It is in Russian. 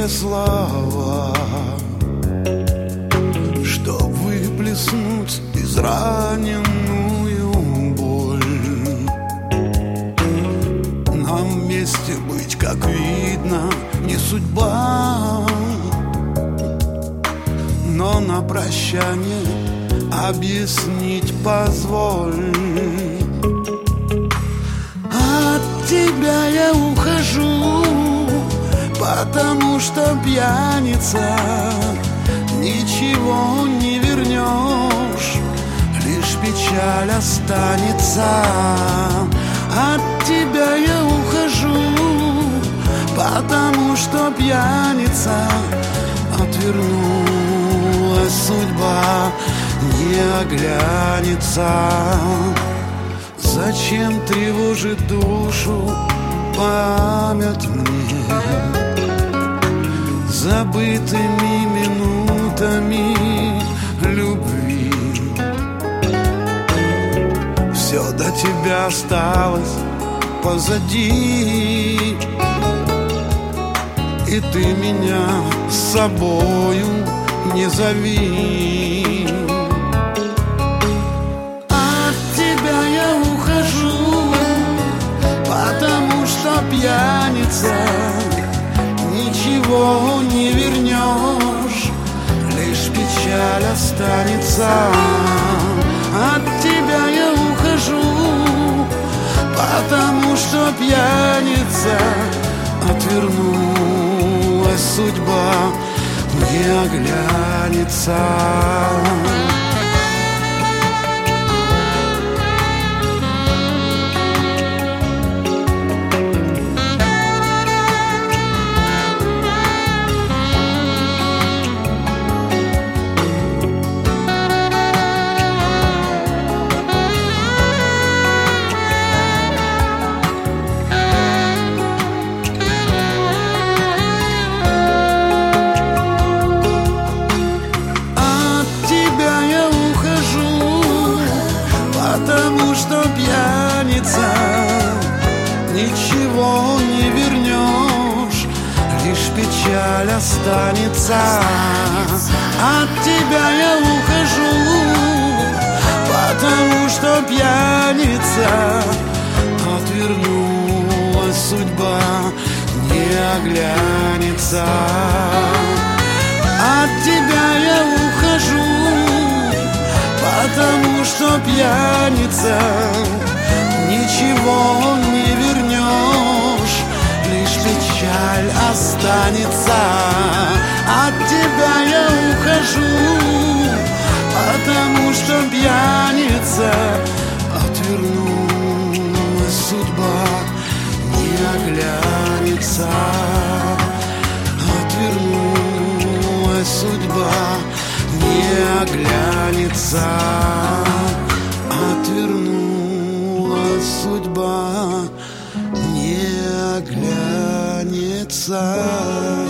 красивые слова, чтоб выплеснуть израненную боль. Нам вместе быть, как видно, не судьба, но на прощание объяснить позволь. От тебя я ухожу, потому что пьяница, ничего не вернешь, лишь печаль останется. От тебя я ухожу, потому что пьяница, отвернулась судьба, не оглянется. Зачем тревожит душу память мне забытыми минутами любви? Все до тебя осталось позади, и ты меня с собою не зови. От тебя я ухожу, потому что пьяница, ничего не вернешь, лишь печаль останется. От тебя я ухожу, потому что пьяница, отвернулась судьба, не оглянется. Потому что пьяница, ничего не вернешь, лишь печаль останется. От тебя я ухожу, потому что пьяница, отвернулась судьба, не оглянется. От тебя я ухожу, потому что пьяница, ничего не вернешь, лишь печаль останется. От тебя я ухожу, потому что пьяница, отвернулась судьба, не оглянется. Отвернулась судьба, не оглянется. Отвернулась судьба, не оглянется.